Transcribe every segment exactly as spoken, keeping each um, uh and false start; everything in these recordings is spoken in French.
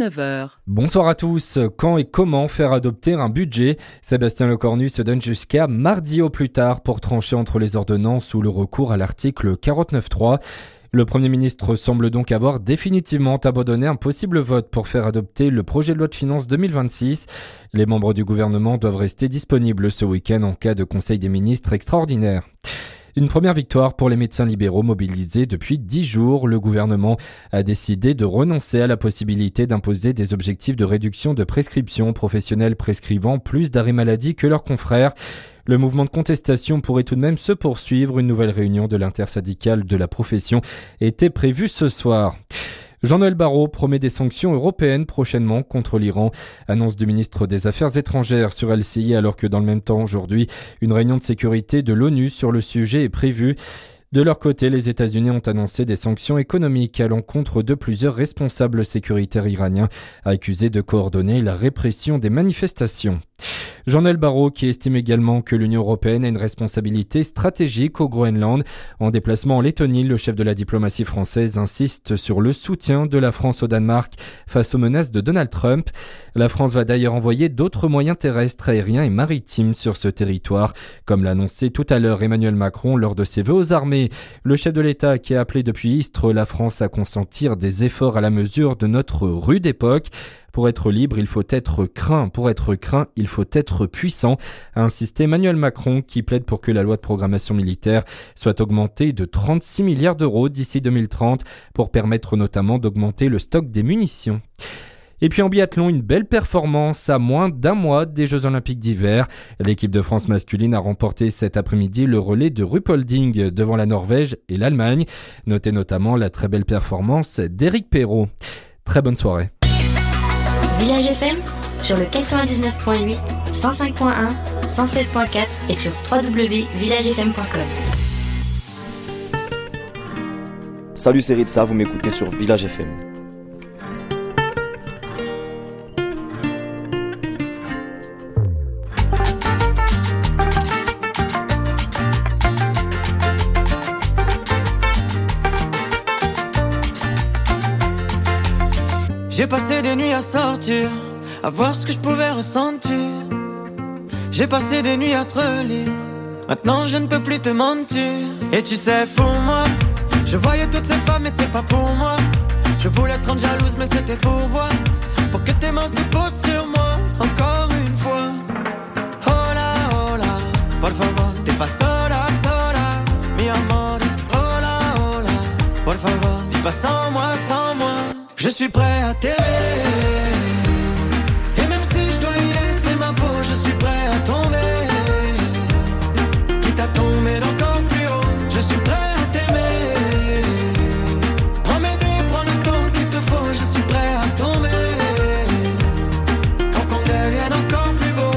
dix-neuf heures. Bonsoir à tous. Quand et comment faire adopter un budget ? Sébastien Lecornu se donne jusqu'à mardi au plus tard pour trancher entre les ordonnances ou le recours à l'article quarante-neuf trois. Le Premier ministre semble donc avoir définitivement abandonné un possible vote pour faire adopter le projet de loi de finances deux mille vingt-six. Les membres du gouvernement doivent rester disponibles ce week-end en cas de Conseil des ministres extraordinaire. Une première victoire pour les médecins libéraux mobilisés depuis dix jours. Le gouvernement a décidé de renoncer à la possibilité d'imposer des objectifs de réduction de prescription aux professionnels prescrivant plus d'arrêts maladie que leurs confrères. Le mouvement de contestation pourrait tout de même se poursuivre. Une nouvelle réunion de l'intersyndicale de la profession était prévue ce soir. Jean-Noël Barrot promet des sanctions européennes prochainement contre l'Iran. Annonce du ministre des Affaires étrangères sur L C I, alors que dans le même temps aujourd'hui, une réunion de sécurité de l'ONU sur le sujet est prévue. De leur côté, les États-Unis ont annoncé des sanctions économiques à l'encontre de plusieurs responsables sécuritaires iraniens, accusés de coordonner la répression des manifestations. Jean-Noël Barrot qui estime également que l'Union européenne a une responsabilité stratégique au Groenland. En déplacement en Lettonie, le chef de la diplomatie française insiste sur le soutien de la France au Danemark face aux menaces de Donald Trump. La France va d'ailleurs envoyer d'autres moyens terrestres, aériens et maritimes sur ce territoire, comme l'a annoncé tout à l'heure Emmanuel Macron lors de ses vœux aux armées. Le chef de l'État qui a appelé depuis Istres la France à consentir des efforts à la mesure de notre rude époque. Pour être libre, il faut être craint. Pour être craint, il faut être puissant, a insisté Emmanuel Macron qui plaide pour que la loi de programmation militaire soit augmentée de trente-six milliards d'euros d'ici deux mille trente pour permettre notamment d'augmenter le stock des munitions. Et puis en biathlon, une belle performance à moins d'un mois des Jeux Olympiques d'hiver. L'équipe de France masculine a remporté cet après-midi le relais de Ruhpolding devant la Norvège et l'Allemagne. Notez notamment la très belle performance d'Éric Perrault. Très bonne soirée. Village F M sur le quatre-vingt-dix-neuf point huit, cent cinq point un, cent sept point quatre et sur w w w point village f m point com. Salut, c'est Ritza, vous m'écoutez sur Village F M. J'ai passé des nuits à sortir, à voir ce que je pouvais ressentir. J'ai passé des nuits à te relire, maintenant je ne peux plus te mentir. Et tu sais, pour moi, je voyais toutes ces femmes mais c'est pas pour moi. Je voulais te rendre jalouse mais c'était pour voir, pour que tes mains se posent sur moi, encore une fois. Hola, hola, por favor, t'es pas sola, sola, mi amor. Hola, hola, por favor, vis pas sans moi, sans moi. Je suis prêt à t'aimer, et même si je dois y laisser ma peau, je suis prêt à tomber, quitte à tomber d'encore plus haut. Je suis prêt à t'aimer, prends mes nuits, prends le temps qu'il te faut. Je suis prêt à tomber, pour qu'on devienne encore plus beau.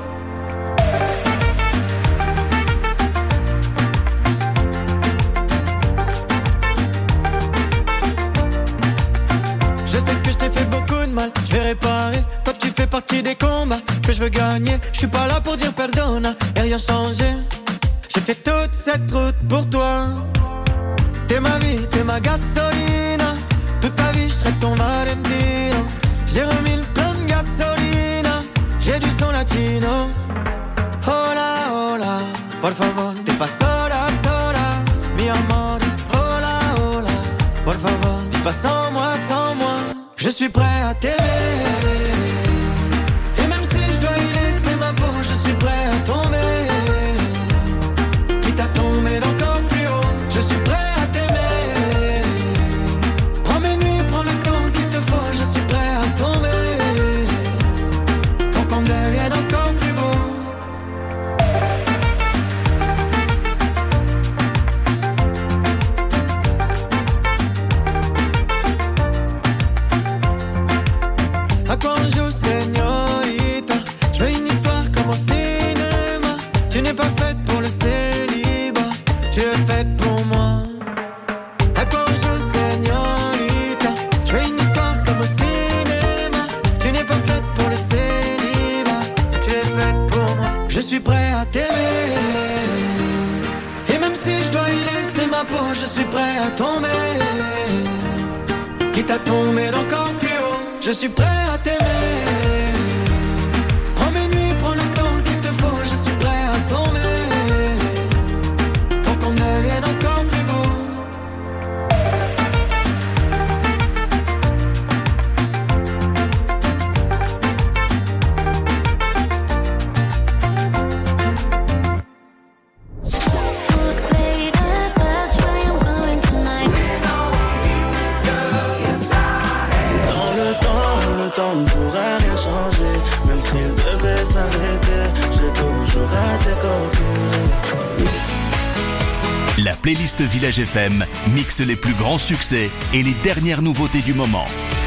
Je sais que je t'ai fait beaucoup de mal, je vais réparer. Toi tu fais partie des combats que je veux gagner. Je suis pas là pour dire pardonne et rien changer. J'ai fait toute cette route pour toi. T'es ma vie, t'es ma gasolina. Toute ta vie je serai ton Valentino. J'ai remis le plein de gasolina. J'ai du son latino. Hola, hola, por favor, t'es pas sola, sola, mi amor. Hola, hola, por favor, vis pas sans moi, sans moi. Je suis prêt à t'aimer, et même si je dois y laisser ma peau, je suis prêt à tomber, quitte à tomber d'encore plus haut. Je suis prêt à t'aimer, prends mes nuits, prends le temps qu'il te faut. Je suis prêt à tomber, pour qu'on devienne encore plus beau. À quoi on joue, señorita? Je veux une histoire comme au cinéma. Tu n'es pas faite pour le célibat, tu es faite pour moi. À quoi on joue, señorita? Je veux une histoire comme au cinéma. Tu n'es pas faite pour le célibat, tu es faite pour moi. Je suis prêt à t'aimer, et même si je dois y laisser ma peau, je suis prêt à tomber, quitte à tomber d'encore plus haut. je suis prêt à t'aimer. Prends mes nuits, prends le temps qu'il te faut, je suis prêt à tomber pour qu'on devienne encore plus beau. La playlist Village F M mixe les plus grands succès et les dernières nouveautés du moment.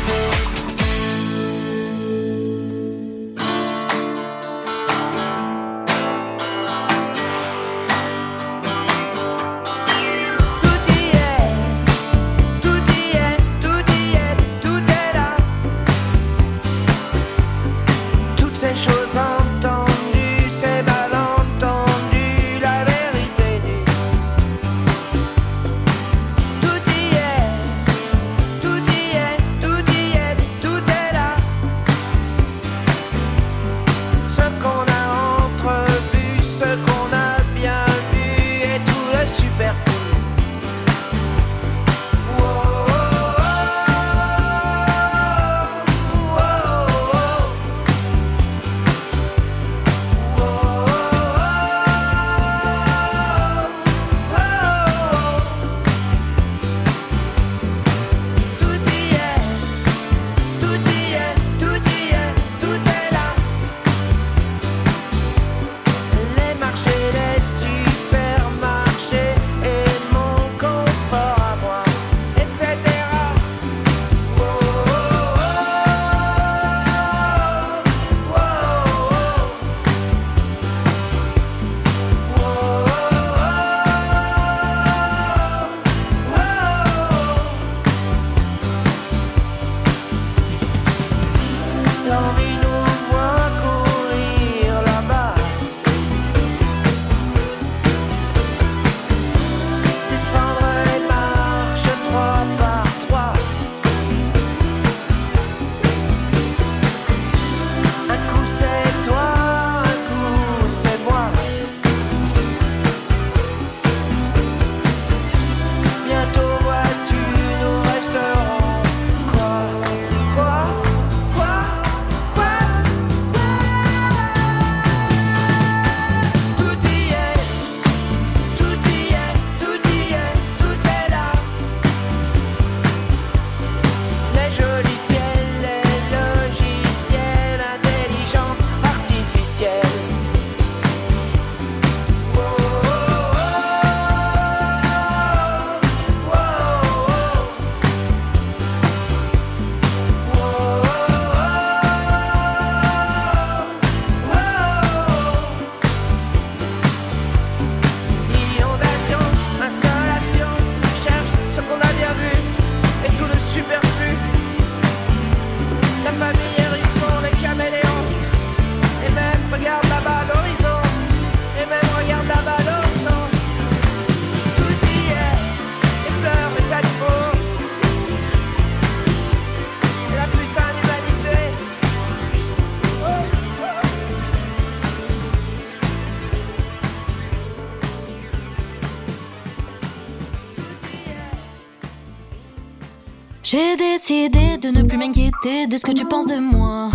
J'ai décidé de ne plus m'inquiéter de ce que tu penses de moi.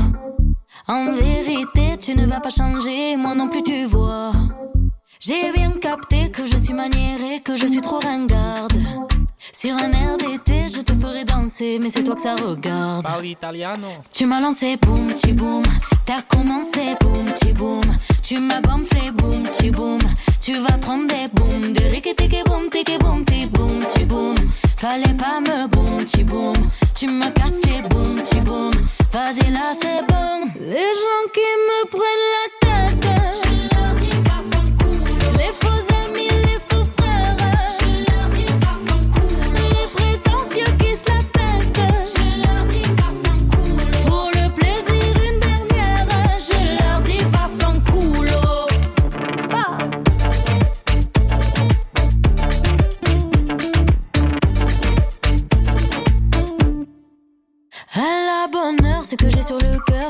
En vérité, tu ne vas pas changer, moi non plus tu vois. J'ai bien capté que je suis maniérée, que je suis trop ringarde. Sur un air d'été, je te ferai danser, mais c'est toi que ça regarde. Parli italiano. Tu m'as lancé boum, petit boum. T'as commencé boum, petit boum. Tu m'as gonflé boum, petit boum. Tu vas prendre des boum, des riki-tiki boum, tiki boum, ti boum, petit boum. Fallait pas me boum, petit boum. Tu me casses les boum, petit boum. Vas-y là c'est bon. Les gens qui me prennent la tête, je leur dis pas fan cool. Les faux amis, les faux frères, je leur dis pas fan cool. Les prétentieux qui se la pètent, je leur dis pas fan cool. Pour le plaisir une dernière, je leur dis pas fan cool. Ah. À la bonne heure.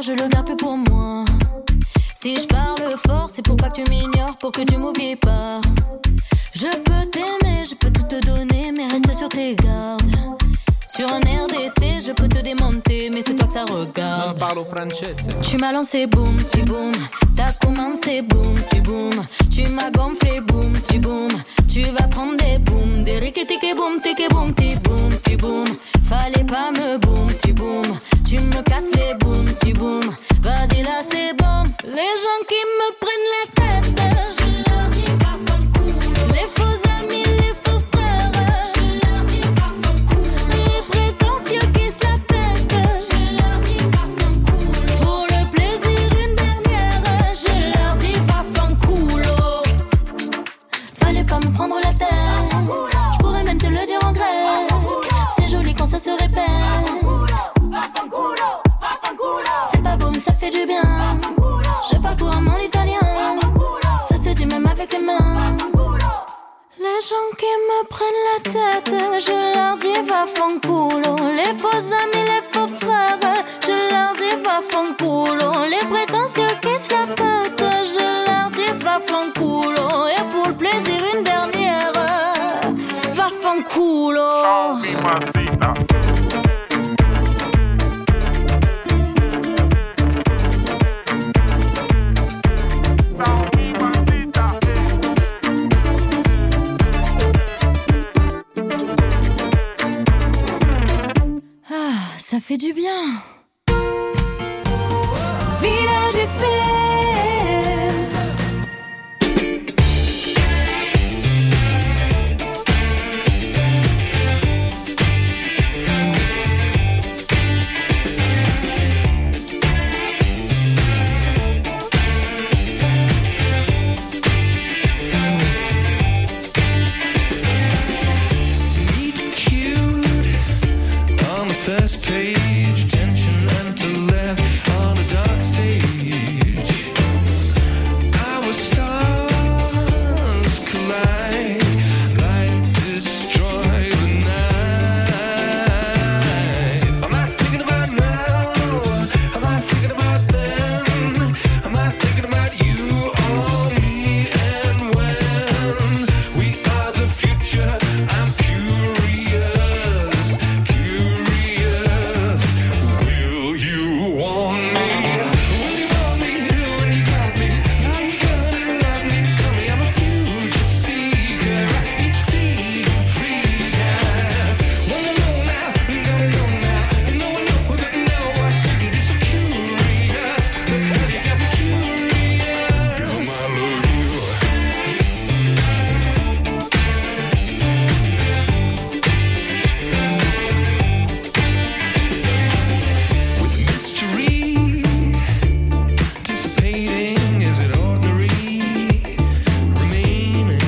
je le garde plus pour moi. Si je parle fort, c'est pour pas que tu m'ignores, pour que tu m'oublies pas. Je peux t'aimer, je peux tout te donner, mais reste sur tes gardes. Sur un air d'été, je peux te démonter, mais c'est toi que ça regarde. Non parlo francese. Tu m'as lancé boum, ti boum. T'as commencé boum, ti boum. Tu m'as gonflé boum, ti boum. Tu vas prendre des boum, des rikitiki boum, tiki boum, ti boum, ti boum. Fallait pas me boum, ti boum. Tu me casses les boum, ti boum. Vas-y là c'est bon. Les gens qui me prennent la tête, je leur dis va faire le coup. Les faux amis, les faux frères, je leur dis va faire le coup. Les prétentieux qui se la pètent, je leur dis va faire le coup. Pour le plaisir une dernière, je leur dis va faire le coup. Fallait pas me prendre la tête, je pourrais même te le dire en grec. C'est joli quand ça se répète. C'est pas boum, ça fait du bien. Je parle couramment l'italien. Ça se dit même avec les mains. Les gens qui me prennent la tête, je leur dis va fanculo. Les faux amis, les faux frères, je leur dis va fanculo. Les prétentieux qui se la pètent, je leur dis va fanculo. Et pour le plaisir une dernière, va fanculo. Ça fait du bien. Village F M. First page, tension and to left on a dark stage. Our stars collide, light destroy the night. I'm not thinking about now, I'm not thinking about then. I'm not thinking about you or me and when. We are the future, I'm curious, curious. Will you want me? Will you want me? When you got me, are you gonna love me? Tell me I'm a future seeker, it's seeking free guy. Wanna know now, gotta know now. I know I know that now I shouldn't be so curious. Look how you got me curious. Girl, I love you. With mystery dissipating, is it ordinary remaining?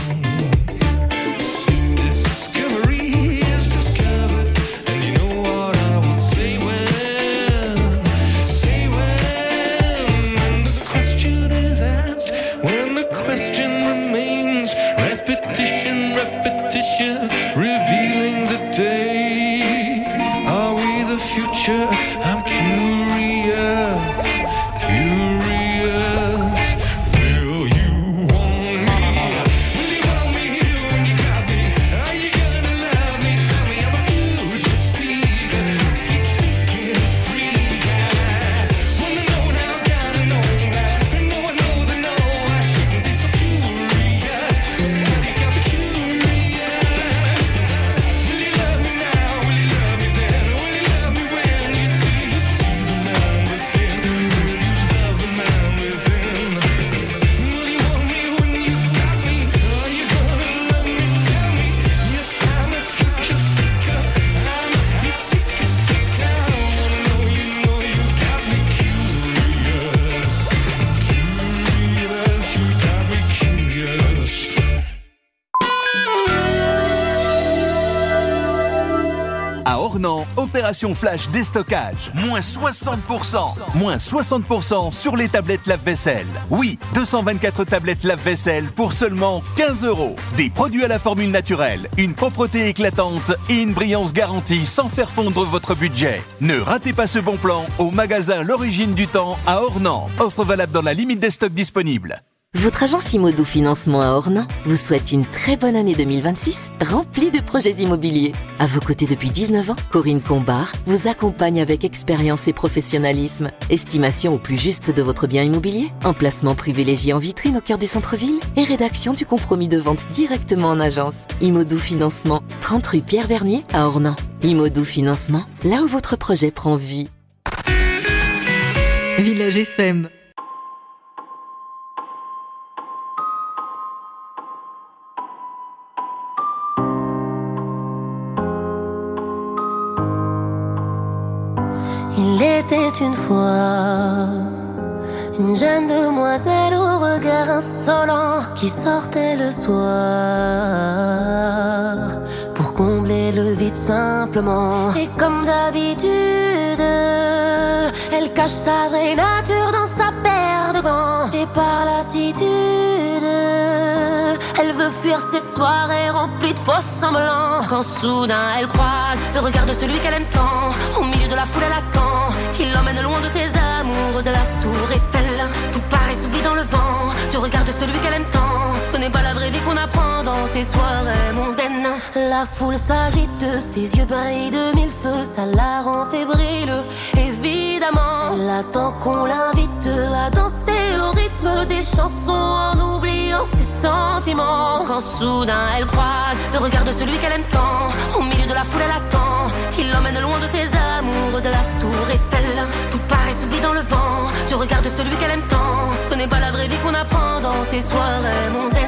Discovery is discovered, and you know what I will say when, say when the question is asked, when the question remains, repetition, repetition, revealing the day. Are we the future? I'm curious, curious. Will you want me? Will you want me when you got me? Are you gonna love me? Tell me I'm a future seeker, it's seeking free guy. Wanna know now, gotta know that. I know I know that no, I shouldn't be so curious. Ornan, opération flash déstockage. Moins soixante pour cent. Moins soixante pour cent sur les tablettes lave-vaisselle. Oui, deux cent vingt-quatre tablettes lave-vaisselle pour seulement quinze euros. Des produits à la formule naturelle, une propreté éclatante et une brillance garantie sans faire fondre votre budget. Ne ratez pas ce bon plan au magasin L'Origine du Temps à Ornan. Offre valable dans la limite des stocks disponibles. Votre agence Imodou Financement à Ornan vous souhaite une très bonne année deux mille vingt-six, remplie de projets immobiliers. À vos côtés depuis dix-neuf ans, Corinne Combard vous accompagne avec expérience et professionnalisme. Estimation au plus juste de votre bien immobilier, emplacement privilégié en vitrine au cœur du centre-ville et rédaction du compromis de vente directement en agence. Imodou Financement, trente rue Pierre Bernier à Ornan. Imodou Financement, là où votre projet prend vie. Village F M. Il était une fois une jeune demoiselle au regard insolent qui sortait le soir pour combler le vide simplement. Et comme d'habitude, elle cache sa vraie nature dans sa paire de gants. Et par lassitude, elle veut fuir ses soirées remplies de faux semblants. Quand soudain elle croise le regard de celui qu'elle aime tant, au milieu de la foule elle attend qu'il l'emmène loin de ses amours, de la tour Eiffel. Tout paraît s'oublie dans le vent du regard de celui qu'elle aime tant. Ce n'est pas la vraie vie qu'on apprend dans ces soirées mondaines. La foule s'agite, ses yeux brillent de mille feux, ça la rend fébrile. Évidemment, elle attend qu'on l'invite à danser au rythme des chansons en oubliant ses sentiments. Quand soudain elle croise le regard de celui qu'elle aime tant, au milieu de la foule elle attend qu'il l'emmène loin de ses amours, de la tour Eiffel. Tout paraît s'oublie dans le vent du regard de celui qu'elle aime tant. Ce n'est pas la vraie vie qu'on apprend dans ces soirées mondaines.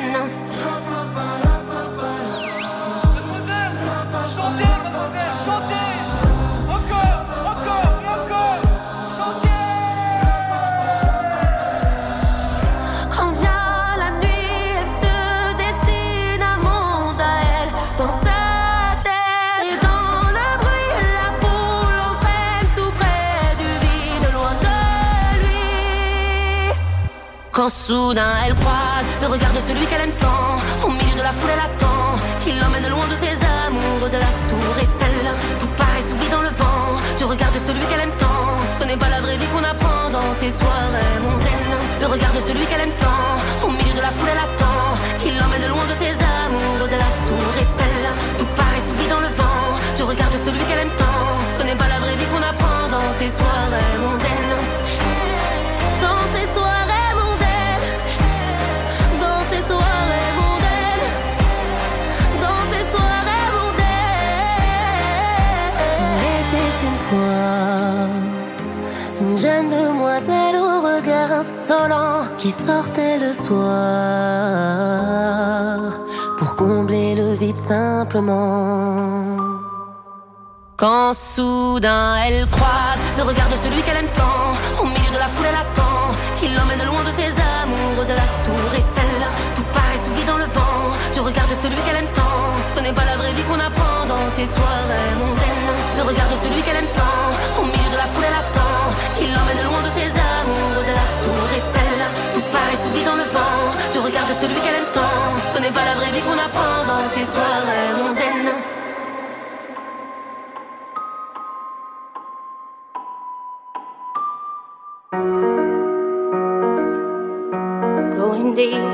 Mademoiselle, chantez, mademoiselle, chantez. Encore, encore et encore. Chantez. Quand vient la nuit, elle se dessine un monde à elle dans sa tête. Et dans le bruit, la foule entraîne tout près du vide, loin de lui. Quand soudain elle croise le regard de celui qu'elle aime tant, au milieu de la foule elle attend qu'il l'emmène loin de ses amours, de la tour Eiffel. Tout paraît s'oublie dans le vent du regard de celui qu'elle aime tant. Ce n'est pas la vraie vie qu'on apprend dans ces soirées mondaines. Le regard de celui qu'elle aime tant, au milieu de la foule elle attend qu'il l'emmène loin de ses amours, de la tour Eiffel. Tout paraît s'oublie dans le vent du regard de celui qu'elle aime tant. Ce n'est pas la vraie vie qu'on apprend dans ces soirées mondaines. Dans ces soirées mondaines, dans ces soirées mondaines, dans ces soirées mondaines. Il était une fois une jeune demoiselle au regard insolent qui sortait le soir pour combler le vide simplement. Quand soudain elle croise le regard de celui qu'elle aime tant, au milieu de la foule elle attend qu'il l'emmène loin de ses amours, de la tour Eiffel. Tout paraît s'oublie dans le vent du regard de celui qu'elle aime tant. Ce n'est pas la vraie vie qu'on apprend dans ces soirées mondaines. Le regard de celui qu'elle aime tant, au milieu de la foule elle attend qu'il l'emmène loin de ses amours, de la tour Eiffel. Tout paraît s'oublie dans le vent du regard de celui qu'elle aime tant. Ce n'est pas la vraie vie qu'on apprend dans ces soirées mondaines. Going deep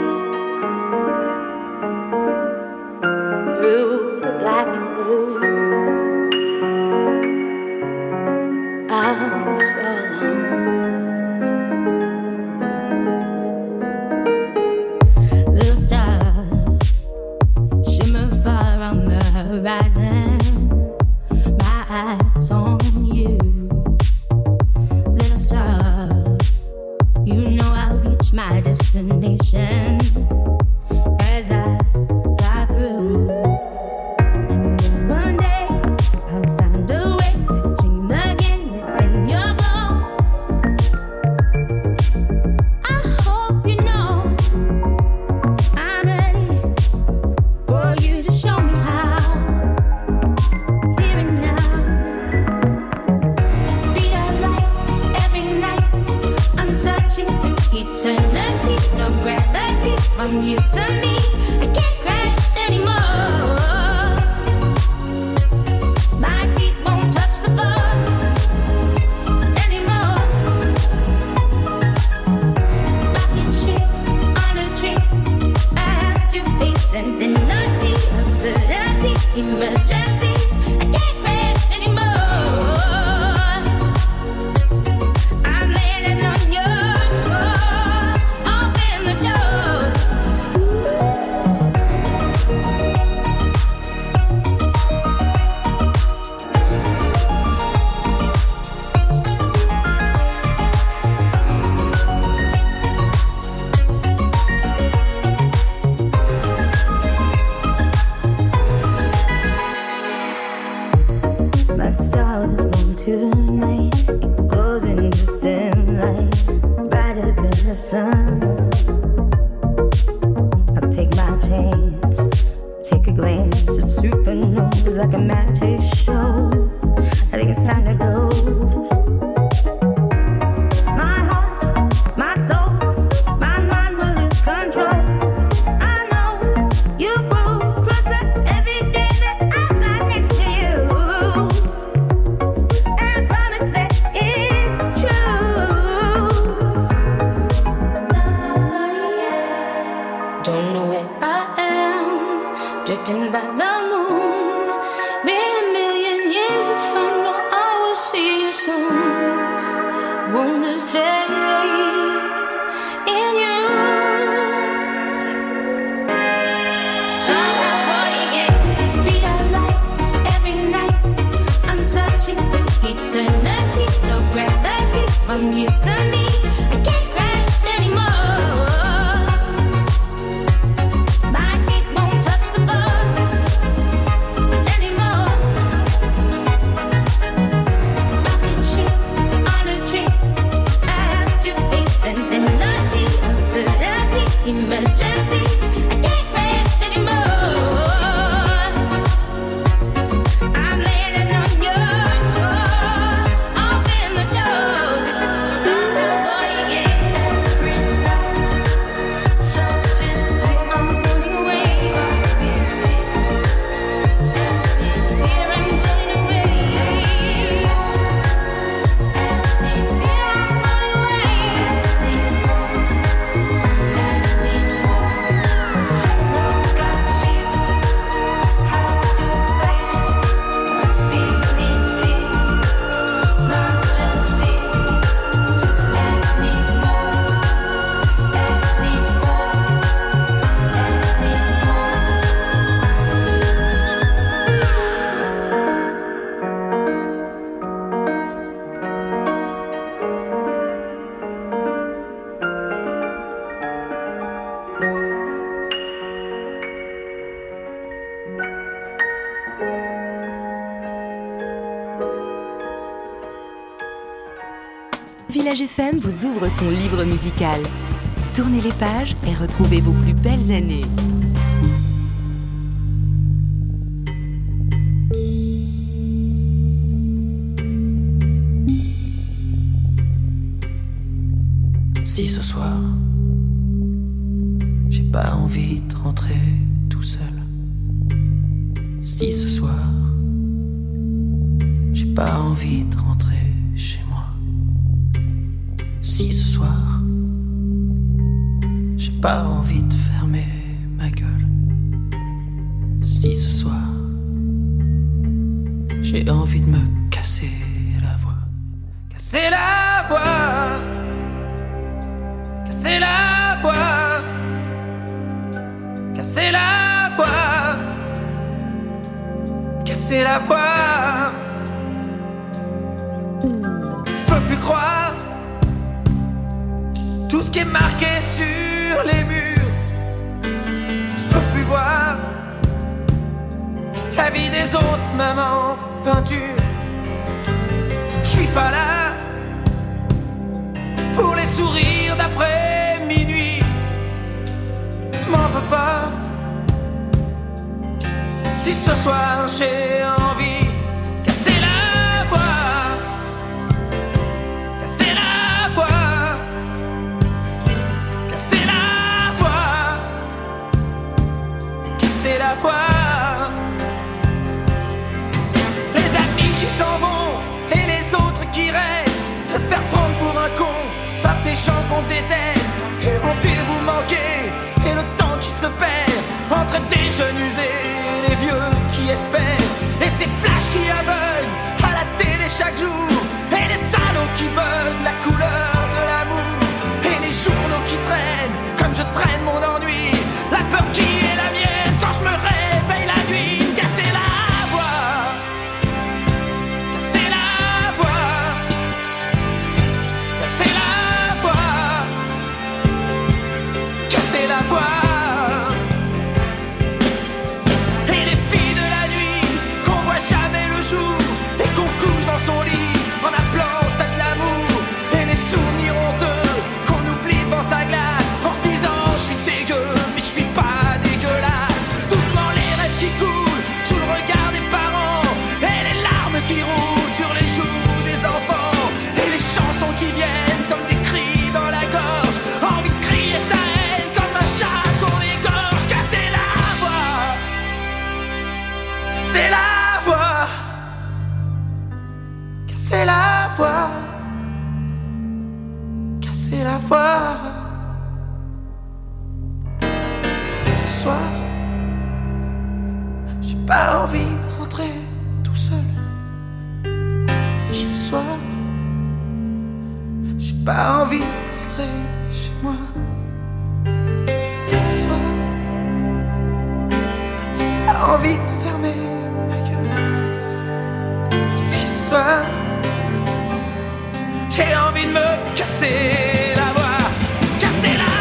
through the black and blue, I'm so alone. Little star, shimmer fire turn me. I can't crash anymore. My feet won't touch the floor anymore. Rocking shit on a tree. I have to face something naughty, absurdity, emergency. I can't crash anymore. I'm landing on your shore. Open the door. My star is born tonight. It glows in distant light, brighter than the sun. I'll take my chance, take a glance at supernovas like a magic show. I think it's time to go. My heart, my soul, my mind will lose control. I know you move closer every day that I'm right next to you. I promise that it's true. Don't know where I am, drifting by the moon. Been a million years if I know I will see you soon. Wonders faith in you. Somehow forty-eight, speed of light every night. I'm searching for eternity, no gravity from you to me. I can't crash anymore. My feet won't touch the floor anymore. Rocking shit on a tree. I have to face something naughty, absurdity, emergency. I can't crash anymore. I'm landing on your shore. Open the door. Somehow forty-eight, every night. So gently I'm running away. Here I'm running away. Here I'm Village F M vous ouvre son livre musical. Tournez les pages et retrouvez vos plus belles années. Si ce soir, j'ai pas envie de rentrer tout seul. Si ce soir, j'ai pas envie de rentrer chez moi. Si ce soir, j'ai pas envie de fermer ma gueule. Si ce soir, j'ai envie de me casser la voix. Casser la voix. Casser la voix. Casser la voix. Casser la voix. Je peux plus croire tout ce qui est marqué sur les murs. Je peux plus voir la vie des autres, même en peinture. Je suis pas là pour les sourires d'après minuit. M'en veux pas si ce soir j'ai envie. Casser la voix. Casser la voix. Casser la voix. la voie. Les amis qui s'en vont et les autres qui restent, se faire prendre pour un con par des gens qu'on déteste. Et rendez-vous manqué et le temps qui se perd entre des jeunes usés et les vieux qui espèrent. Et ces flashs qui aveuglent à la télé chaque jour, et les salauds qui veulent la couleur de l'amour, et les journaux qui traînent comme je traîne mon ennui. La peur qui est la mienne quand je me réveille la nuit. Casser la voix, casser la voix, casser la voix, casser la voix. Et les filles de la nuit qu'on voit jamais le jour et qu'on couche dans son lit en appelant ça de l'amour. Et les souvenirs honteux qu'on oublie devant sa glace en se disant je suis dégueu mais je suis pas dégueulasse. Doucement les rêves qui coulent sous le regard des parents, et les larmes qui roulent sur les joues des enfants, et les chansons qui viennent comme des cris dans la gorge. Envie de crier sa haine comme un chat qu'on égorge. Casser la voix, casser la voix, casser la voix, casser la voix. C'est ce soir, j'ai pas envie de rentrer tout seul. Si ce soir, j'ai pas envie de rentrer chez moi. Si ce soir, j'ai pas envie de fermer ma gueule. Si ce soir, j'ai envie de me casser la voix, casser la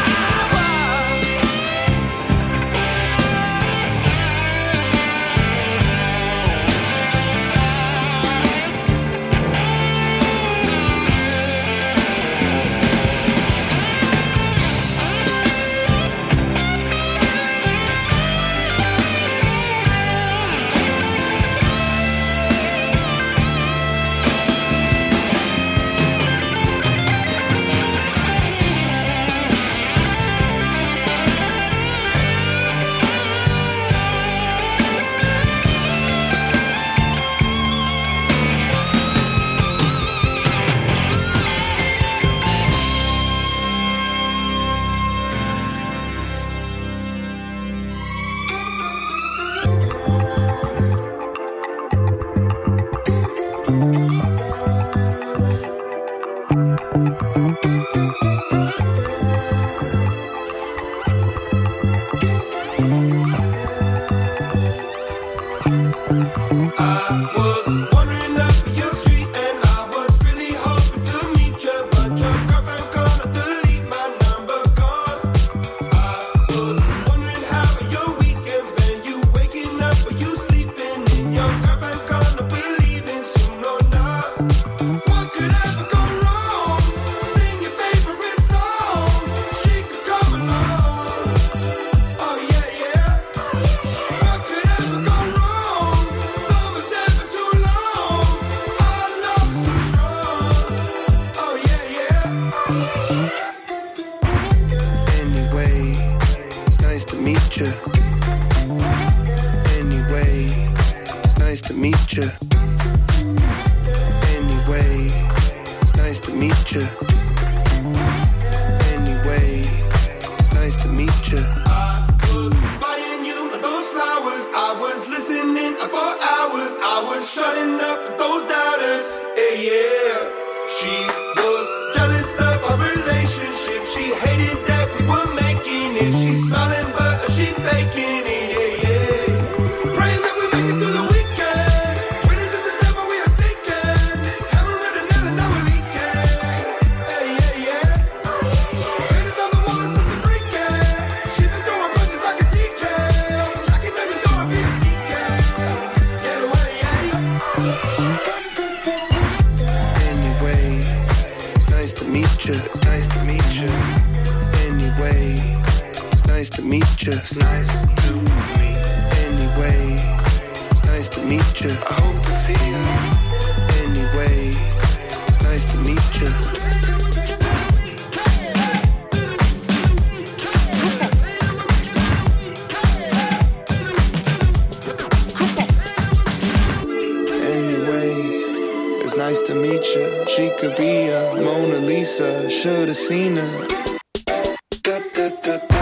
she could be a Mona Lisa. Should've seen her. Da, da, da, da.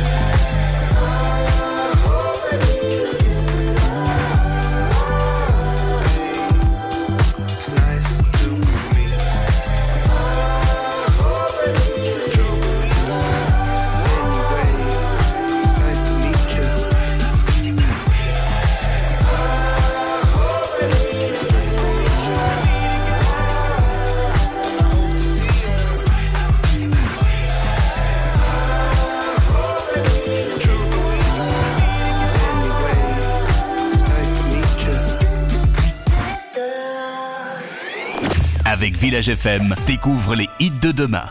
Avec Village F M, découvre les hits de demain.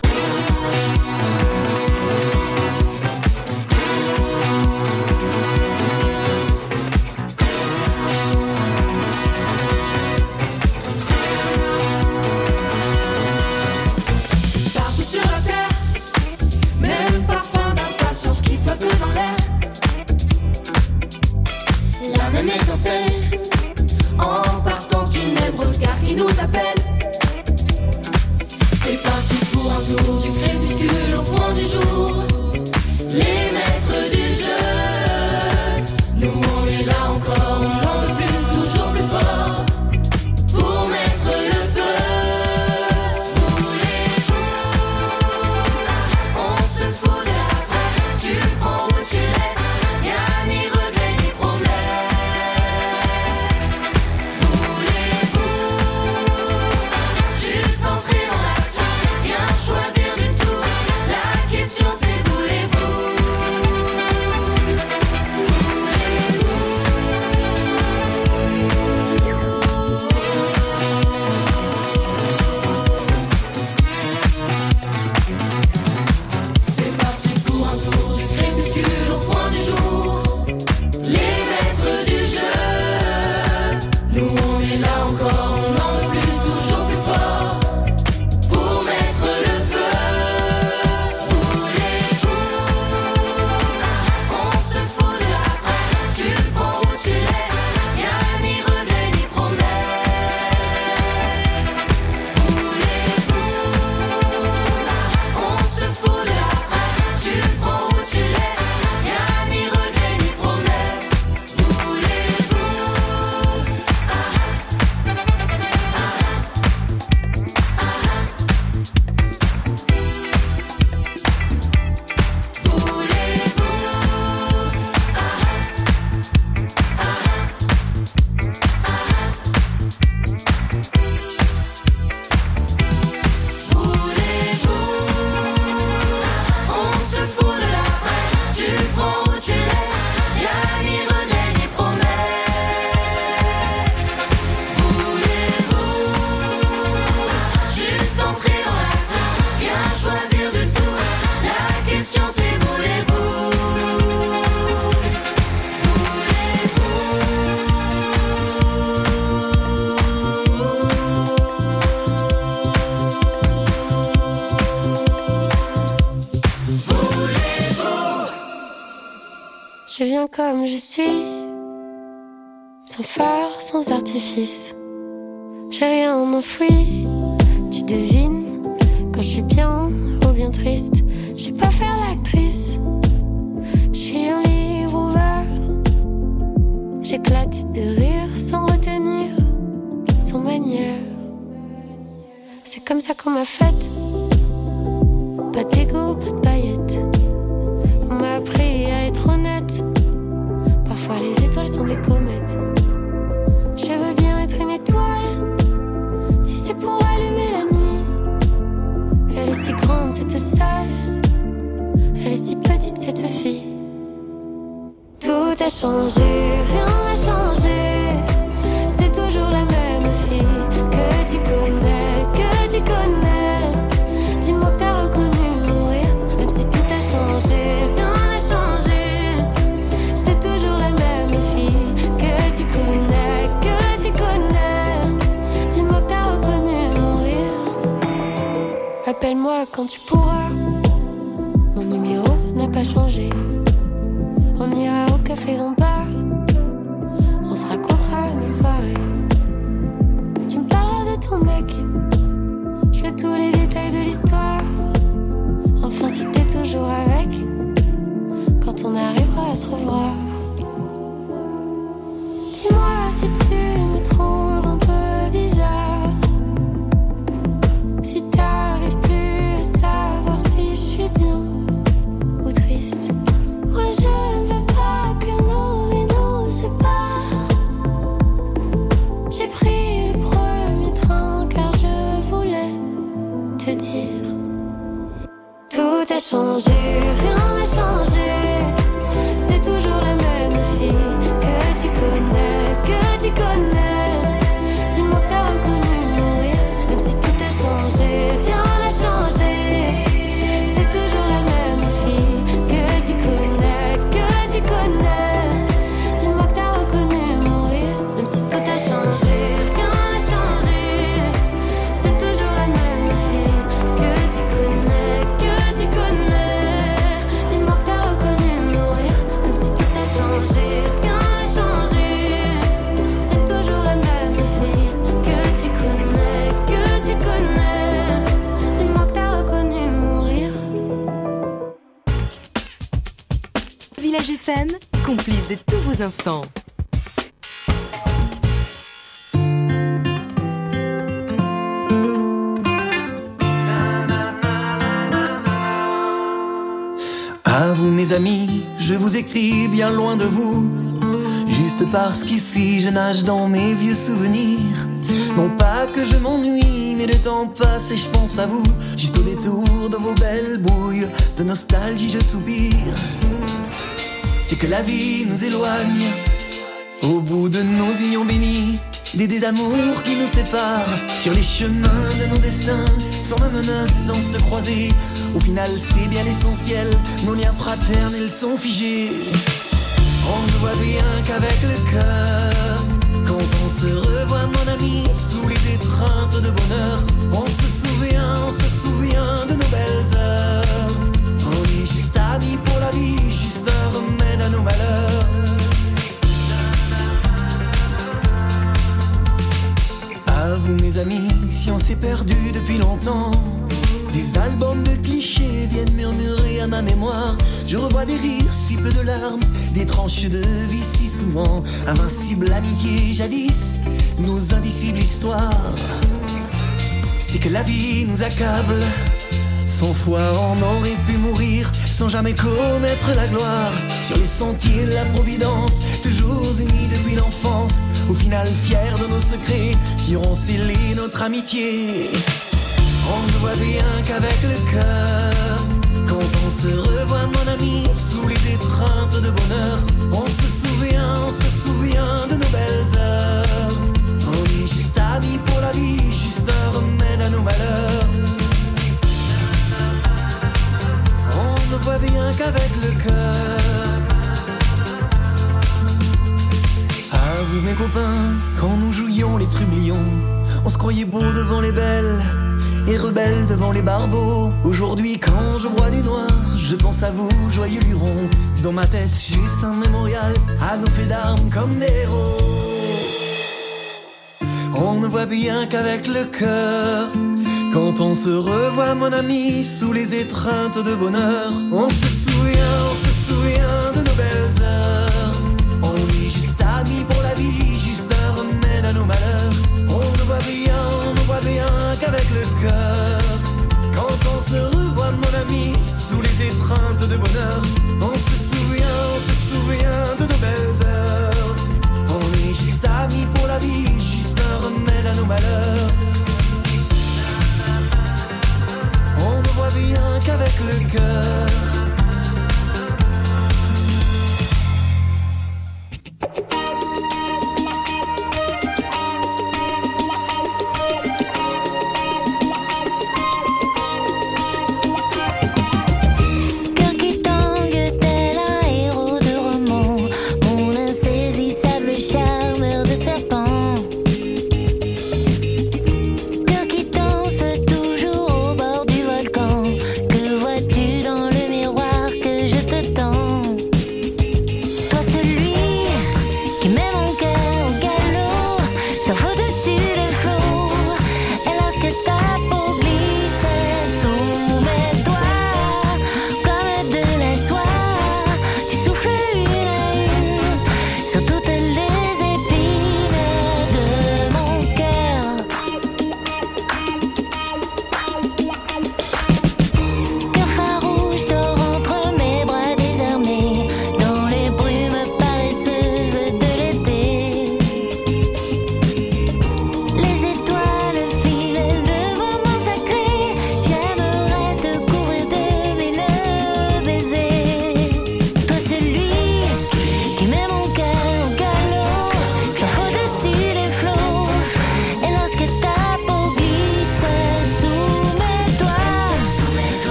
Partout sur la terre, même parfum d'impatience qui flotte dans l'air. La même étincelle, en partance du même regard qui nous appelle. C'est parti pour un tour du crépuscule au point du jour. Les maîtres du jeu, nous on est là encore, on en veut plus, toujours plus fort, pour mettre le feu. Voulez-vous, on se fout de l'après, tu prends ou tu laisses, y'a ni regret ni promesse. Voulez-vous, juste entrer dans l'action, rien choisir du tout, la question c'est voulez-vous. C'est parti pour un tour du crépuscule au point du jour. Les maîtres du jeu, nous on est là encore, on en veut plus, toujours plus fort, pour mettre le feu. Voulez-vous, on se fout de l'après, tu prends ou tu laisses, y'a ni regret ni promesse. Voulez-vous, on se fout de l'après, tu prends ou tu laisses, y'a ni regret ni promesse. Voulez-vous, on se fout de l'après, tu prends ou tu laisses, y'a ni regret ni promesse. Voulez-vous, juste entrer dans l'action, rien choisir de tout, la question c'est voulez-vous. Je viens comme je suis, sans phare, sans artifice. J'ai rien enfoui, tu devines, quand je suis bien ou bien triste. J'ai pas faire l'actrice, je suis un livre ouvert. J'éclate de rire sans retenir, sans manière. C'est comme ça qu'on m'a faite, pas d'ego, pas de paillettes. On m'a appris à être honnête, parfois les étoiles sont des comètes. Je veux bien être une étoile, si c'est pour allumer la nuit. Elle est si grande cette salle, elle est si petite cette fille. Tout a changé, rien n'a changé, c'est toujours la même fille que tu connais, que tu connais. Dis-moi que t'as reconnu mon rire, même si tout a changé, rien n'a changé, c'est toujours la même fille que tu connais, que tu connais. Dis-moi que t'as reconnu mon rire. Appelle-moi quand tu pourras, mon numéro n'a pas changé. On ira au café d'en bas, on se racontera nos soirées. Tu me parleras de ton mec, arrivera à se revoir. Dis-moi si tu me trouves un peu bizarre, si t'arrives plus à savoir si je suis bien ou triste. Moi je ne veux pas que nos vies nous séparent. J'ai pris le premier train car je voulais te dire. Tout a changé, rien n'a changé. C'est toujours la même fille que tu connais, que tu connais. Dis-moi que t'as reconnu mon rire, même si tout a changé, rien n'a changé. C'est toujours la même fille que tu connais, que tu connais. Dis-moi que t'as reconnu mon rire, même si tout a changé, rien n'a changé. C'est toujours la même fille que tu connais, que tu connais. Dis-moi que t'as reconnu mon rire, même si tout a changé, rien n'a changé. C'est toujours la même fille que tu connais, que tu connais. Dis-moi que t'as reconnu mon rire. Village F M, complice de tous vos instants. À vous mes amis, je vous écris bien loin de vous, juste parce qu'ici je nage dans mes vieux souvenirs. Non pas que je m'ennuie, mais le temps passe et je pense à vous, juste au détour de vos belles bouilles, de nostalgie je soupire. C'est que la vie nous éloigne, au bout de nos unions bénies, des désamours qui nous séparent, sur les chemins de nos destins, sans même un instant se croiser. Au final c'est bien l'essentiel, nos liens fraternels sont figés. On ne voit bien qu'avec le cœur, quand on se revoit mon ami, sous les étreintes de bonheur, on se souvient, on se souvient de nos belles heures. On est juste amis pour la vie, juste un remède à nos malheurs. À vous mes amis, si on s'est perdu depuis longtemps, des albums de clichés viennent murmurer à ma mémoire. Je revois des rires, si peu de larmes, des tranches de vie si souvent. Invincible amitié jadis, nos indicibles histoires. C'est que la vie nous accable, cent fois on aurait pu mourir sans jamais connaître la gloire. Sur les sentiers de la providence, toujours unis depuis l'enfance, au final fiers de nos secrets qui auront scellé notre amitié. On ne voit bien qu'avec le cœur, quand on se revoit mon ami, sous les étreintes de bonheur, on se souvient, on se souvient de nos belles heures. On est juste amis pour la vie, juste un remède à nos malheurs. On ne voit bien qu'avec le cœur. À vous mes copains, quand nous jouions les trublions, on se croyait beau devant les belles et rebelle devant les barbeaux. Aujourd'hui quand je bois du noir, je pense à vous, joyeux lurons. Dans ma tête juste un mémorial à nos faits d'armes comme des héros. On ne voit bien qu'avec le cœur, quand on se revoit mon ami, sous les étreintes de bonheur, on se souvient, on se souvient de nos belles heures. On est juste amis pour la vie, juste un remède à nos malheurs. On ne voit bien, on ne voit bien qu'avec le cœur, quand on se revoit mon ami, sous les étreintes de bonheur, on se souvient, on se souvient de nos belles heures. On est juste amis pour la vie, juste un remède à nos malheurs. On ne voit bien qu'avec le cœur.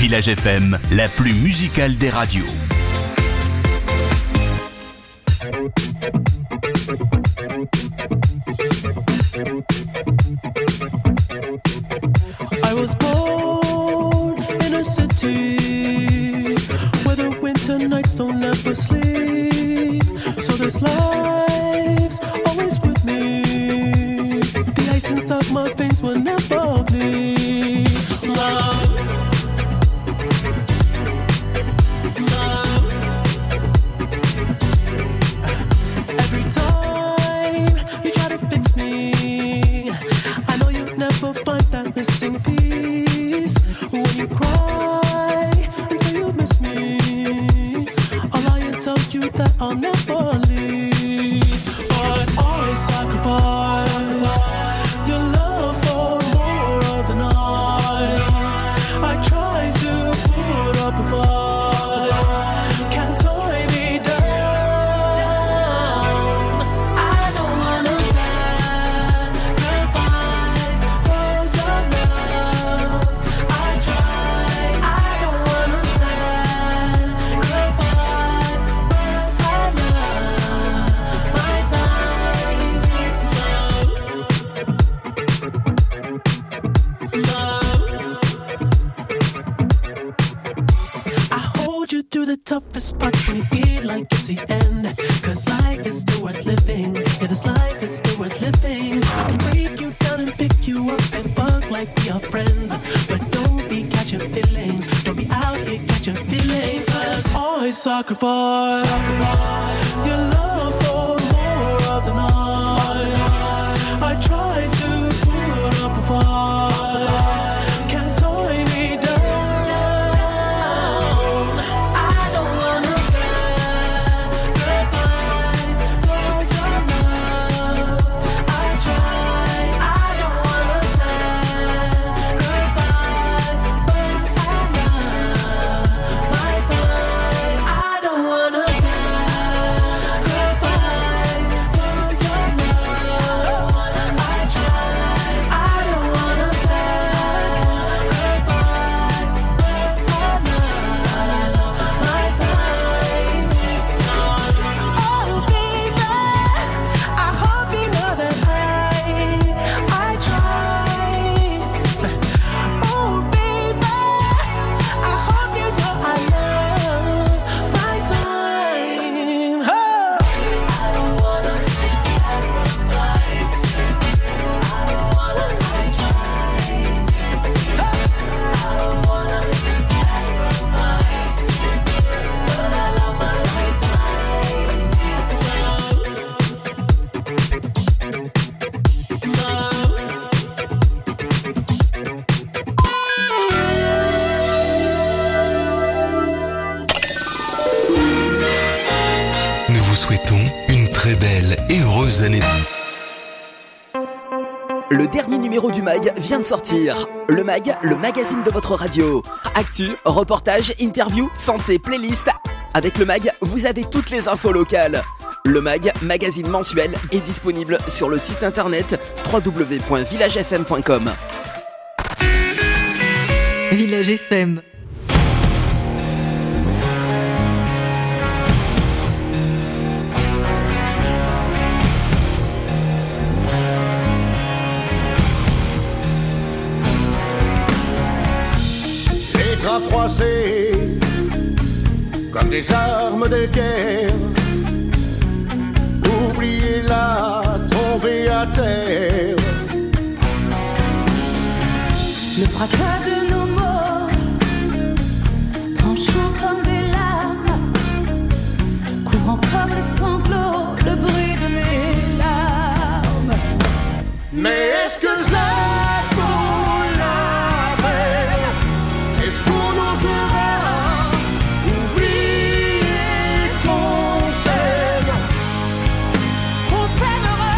Village F M, la plus musicale des radios. I was born in a city where the winter nights don't ever sleep. So this life's always with me. The ice inside my veins will never bleed. Love. Love. Every time you try to fix me, I know you'll never find that missing piece. When you cry and say you miss me, I'll lie and tell you that I'll never leave. But I sacrificed your love for more of the night. I tried to put up a fight, can't tie me down. I don't wanna sacrifice for your love. I tried, I don't wanna sacrifice, but I love my time. Love, love. I hold you through the toughest parts when you feel like it's the end. Cause life is still worth living. Yeah, this life is still worth living. I can break you down and pick you up and fuck like we are friends. But don't be catching feelings. Don't be out here catching feelings. Cause I sacrificed your love for more of the night. I tried to put up a fight, can't tie me down. I don't wanna sacrifice for your love. I tried, I don't wanna sacrifice, but I love my time. I don't wanna sacrifice for your love. I tried, I don't wanna sacrifice, but I love my time. Oh baby, I hope you know that I I tried. Oh baby, I hope you know I love my time. Oh. I don't wanna sacrifice. I don't wanna try. I don't wanna sacrifice, but I love my time. Nous vous souhaitons une très belle et heureuse année. Le dernier numéro du Mag vient de sortir. Le Mag, le magazine de votre radio. Actu, reportage, interview, santé, playlist. Avec le Mag, vous avez toutes les infos locales. Le Mag, magazine mensuel, est disponible sur le site internet w w w point village f m point com. Village F M. Les draps froissés comme des armes de guerre. Oubliez-la, tombée à terre. Le fracas de nos mots, tranchant comme des lames, couvre encore les sanglots, le bruit de mes larmes. Mais est-ce que ça vaut la peine? Est-ce qu'on osera oublier qu'on s'aime? On s'aimera.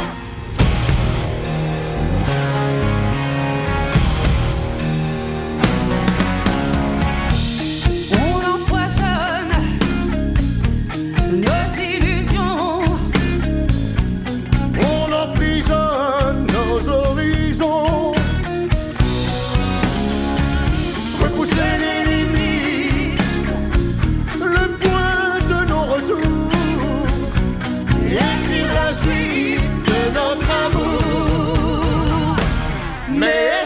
On empoisonne nos illusions. On emprisonne nos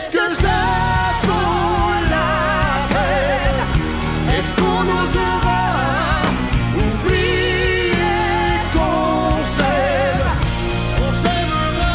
est-ce que ça vaut la peine? Est-ce qu'on osera oublier qu'on s'aime? On s'aimera.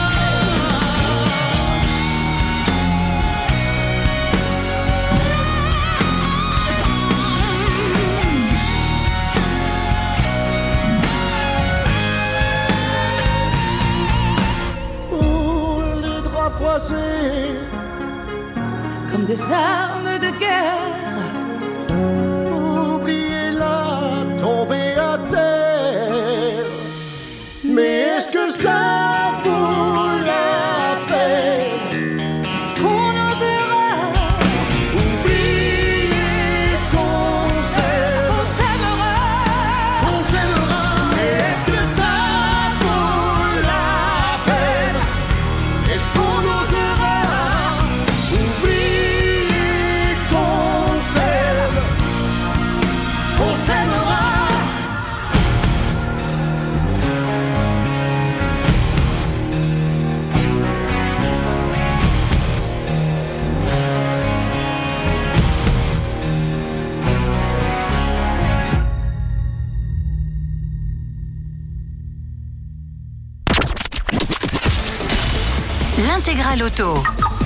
Oh, les draps froissés Comme des armes de guerre. Oubliez-la, tomber à terre. Mais est-ce que ça vaut la peine? Est-ce qu'on osera oublier qu'on s'aime? qu'on s'aimera? Qu'on s'aimera. Mais est-ce que ça vaut la peine? Est-ce qu'on osera oublier qu'on s'aime? Qu'on s'aimera. L'intégral auto.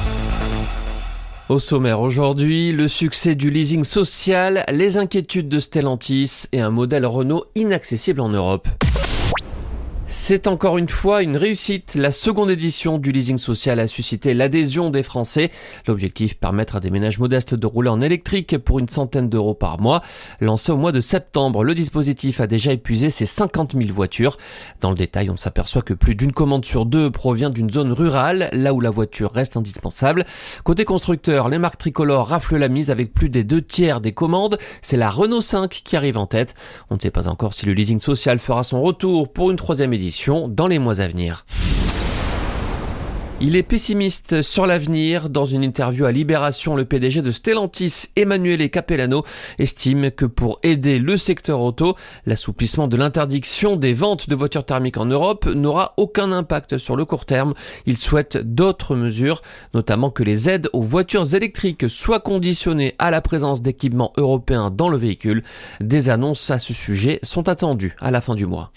Au sommaire aujourd'hui, le succès du leasing social, les inquiétudes de Stellantis et un modèle Renault inaccessible en Europe. C'est encore une fois une réussite. La seconde édition du leasing social a suscité l'adhésion des Français. L'objectif, permettre à des ménages modestes de rouler en électrique pour une centaine d'euros par mois. Lancé au mois de septembre, le dispositif a déjà épuisé ses cinquante mille voitures. Dans le détail, on s'aperçoit que plus d'une commande sur deux provient d'une zone rurale, là où la voiture reste indispensable. Côté constructeur, les marques tricolores raflent la mise avec plus des deux tiers des commandes. C'est la Renault cinq qui arrive en tête. On ne sait pas encore si le leasing social fera son retour pour une troisième édition dans les mois à venir. Il est pessimiste sur l'avenir. Dans une interview à Libération, le P D G de Stellantis, Emanuele Capellano, estime que pour aider le secteur auto, l'assouplissement de l'interdiction des ventes de voitures thermiques en Europe n'aura aucun impact sur le court terme. Il souhaite d'autres mesures, notamment que les aides aux voitures électriques soient conditionnées à la présence d'équipements européens dans le véhicule. Des annonces à ce sujet sont attendues à la fin du mois.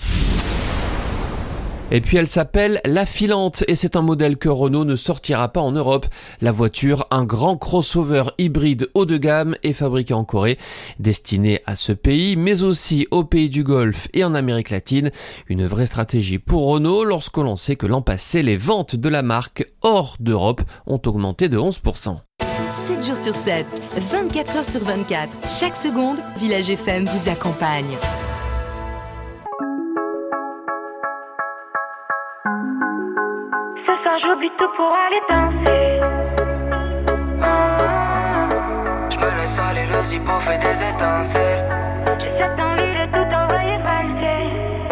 Et puis elle s'appelle la Filante et c'est un modèle que Renault ne sortira pas en Europe. La voiture, un grand crossover hybride haut de gamme, est fabriquée en Corée, destiné à ce pays, mais aussi aux pays du Golfe et en Amérique latine. Une vraie stratégie pour Renault lorsque l'on sait que l'an passé, les ventes de la marque hors d'Europe ont augmenté de onze pour cent. sept jours sur sept, vingt-quatre heures sur vingt-quatre, chaque seconde, Village F M vous accompagne. Ce soir j'oublie tout pour aller danser. Je me laisse aller, le zippo fait des étincelles. J'ai cette envie de tout envoyer valser.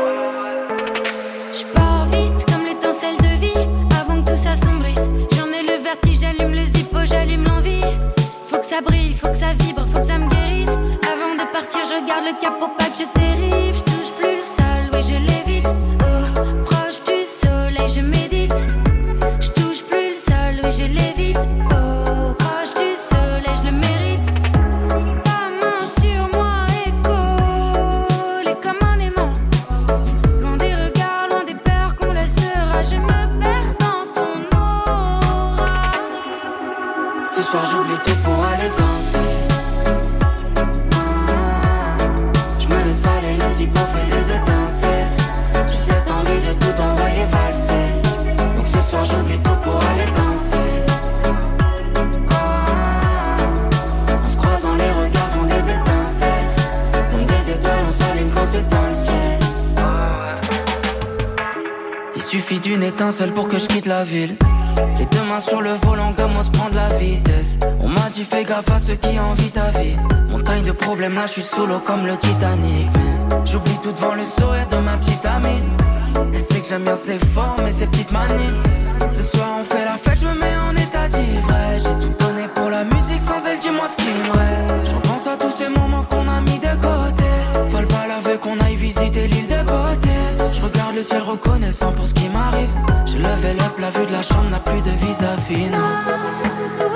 Je pars vite comme l'étincelle de vie, avant que tout s'assombrisse. J'en ai le vertige, j'allume le zippo, j'allume l'envie. Faut que ça brille, faut que ça vibre, faut que ça me guérisse. Avant de partir, je garde le cap pour pas que je dérive. Je touche plus le sol, oui je l'évite. Oh, proche du soleil, je médite. Je l'évite, oh, proche du soleil, je le mérite. Ta main sur moi et collée comme un aimant. Loin des regards, loin des peurs qu'on laissera. Je me perds dans ton aura. Ce soir j'oublie tout pour aller danser. Je me laisse aller, le zippo fait des étincelles. J'ai cette envie de tout envoyer valser. Donc ce soir j'oublie tout pour aller danser. Il suffit d'une étincelle pour que je quitte la ville. Les deux mains sur le volant, commence à prendre la vitesse. On m'a dit fais gaffe à ceux qui envient ta vie. Montagne de problèmes, là je suis sous l'eau comme le Titanic. Mais j'oublie tout devant le sourire de ma petite amie. Elle sait que j'aime bien ses formes et ses petites manies. Ce soir on fait la fête, je me mets en état d'ivresse. J'ai tout donné pour la musique, sans elle dis-moi ce qui me reste. Je repense à tous ces moments qu'on a mis de côté. Faut pas l'avouer qu'on aille visiter l'île de beauté. Je regarde le ciel reconnaissant pour ce qui m'arrive. J'ai levé up, la vue de la chambre n'a plus de vis-à-vis, non.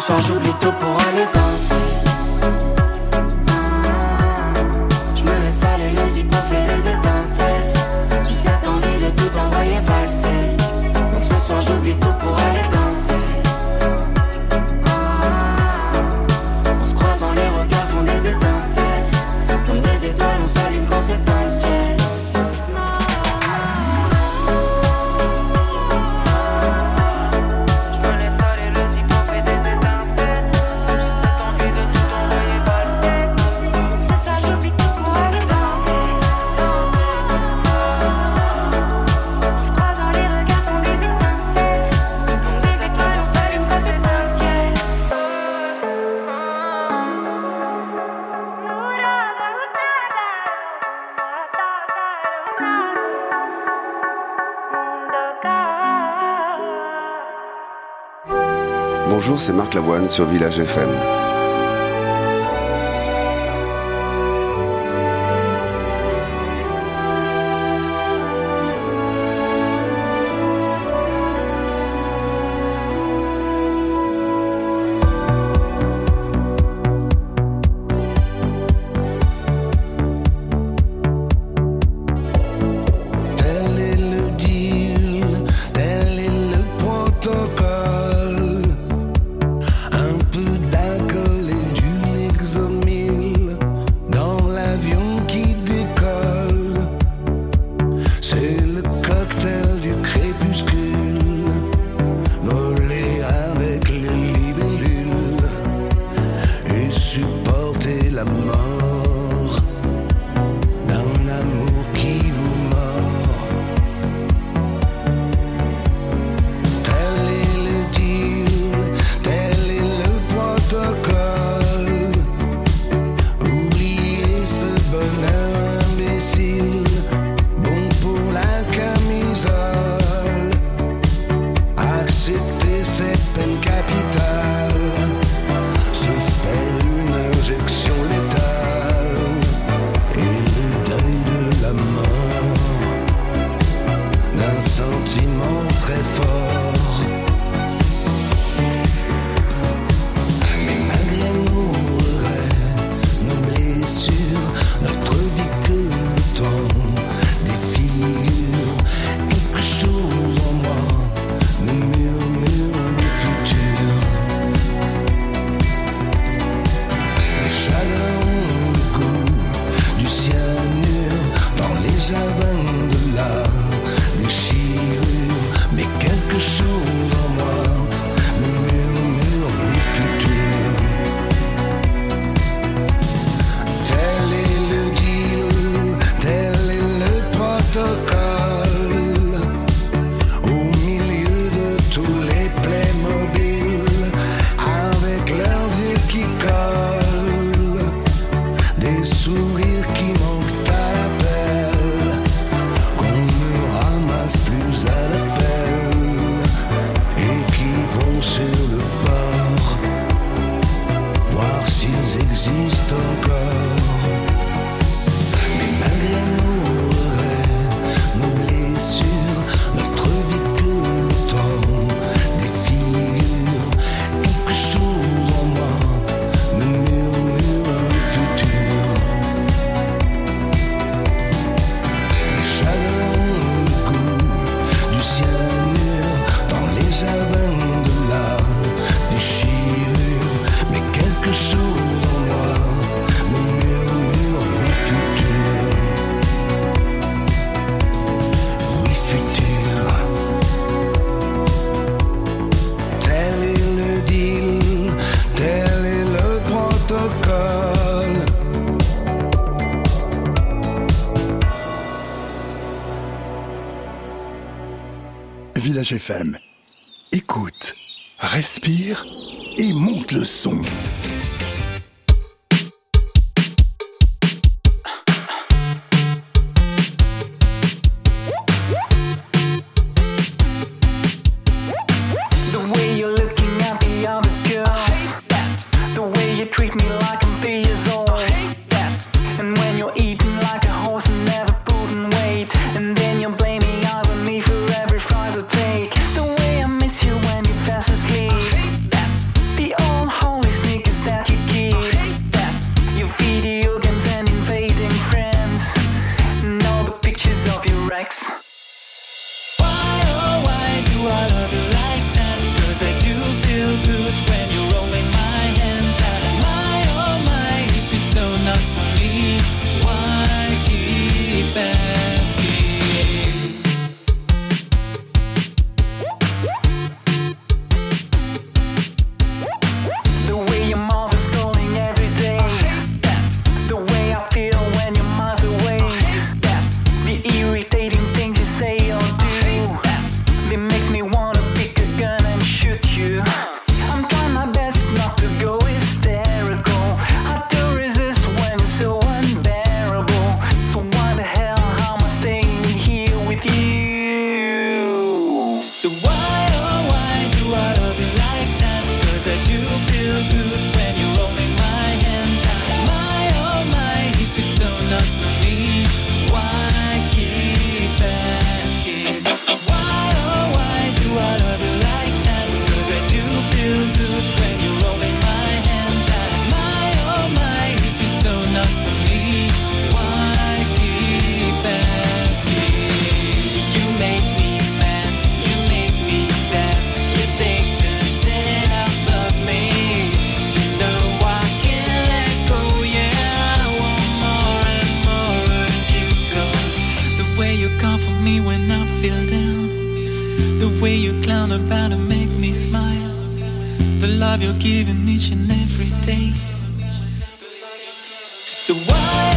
soir j'oublie tout pour aller danser. Je me laisse aller, les yeux pour faire des étincelles. J'ai cette envie de tout envoyer valser. Donc ce soir j'oublie tout pour aller danser. On se croise dans les regards, font des étincelles. Comme des étoiles, on s'allume quand c'est dans le ciel. Bonjour, c'est Marc Lavoine sur Village F M. Tel est le deal, tel est le protocole. Un peu d'alcool et du Lexomil dans l'avion qui décolle. C'est le cocktail du crépuscule, voler avec les libellules et supporter la mort d'un amour qui vous mord. Tel est le deal, tel est le protocole. Oubliez ce bonheur imbécile, bon pour la camisole. Accepter cette peine capitale, se faire une injection létale et le deuil de la mort d'un sentiment très fort. Mais malgré nos regrets, nos blessures, notre vie que le temps défigure, quelque chose en moi me murmure le futur. Les chagrins ont le goût du cyanure dans les jardins de la déchirure, mais quelque chose en moi me murmure le futur. Tel est le deal, tel est le protocole. Au milieu de tous les Playmobil, avec leurs yeux qui collent, des sourires qui manquent à l'appel, qu'on ne ramasse plus à l'appel, et qui vont sur le bord, voir s'ils existent encore. Mais malgré nos regrets, nos blessures, notre vie que le temps défigure, quelque chose en moi me murmure le futur. Les chagrins ont le goût du cyanure dans les jardins de la déchirure, mais quelque chose en moi me murmure le futur. Oui, futur. Tel est le deal, tel est le protocole. Village F M. Écoute, respire et monte le son. The way you're looking at the other girls, the way you treat me like I'm three years old, and when you're eating like a horse and never putting weight, and then you're blaming eyes on me for every fries I take. The way I miss you when you fast asleep, the likes. Why, oh, why do I love you like that? 'Cause I do feel good when you're rolling my hand down. My, oh my, if you're so not for me, why keep asking? The way your mouth is calling every day, the way I feel when you're miles away, the irritating things you say or do, they make me wanna pick a gun and shoot you. I'm trying my best not to go hysterical. I do resist when you're so unbearable. So why the hell am I staying here with you? So why, oh why do I love you like that? 'Cause I do feel good when you're rolling my hand down. My, oh my, if you're so not for me, why keep asking? Why, oh why do I love you like that? 'Cause I do feel good when you're rolling my hand down. My, oh my, if you're so not for me, why keep asking? You make me mad, you make me sad, you take the sin out of me. No, I can't let go, yeah, I want more and more of you. 'Cause the way you comfort me when I feel down, the way you clown about to make me smile, the love you're giving each and every day. So why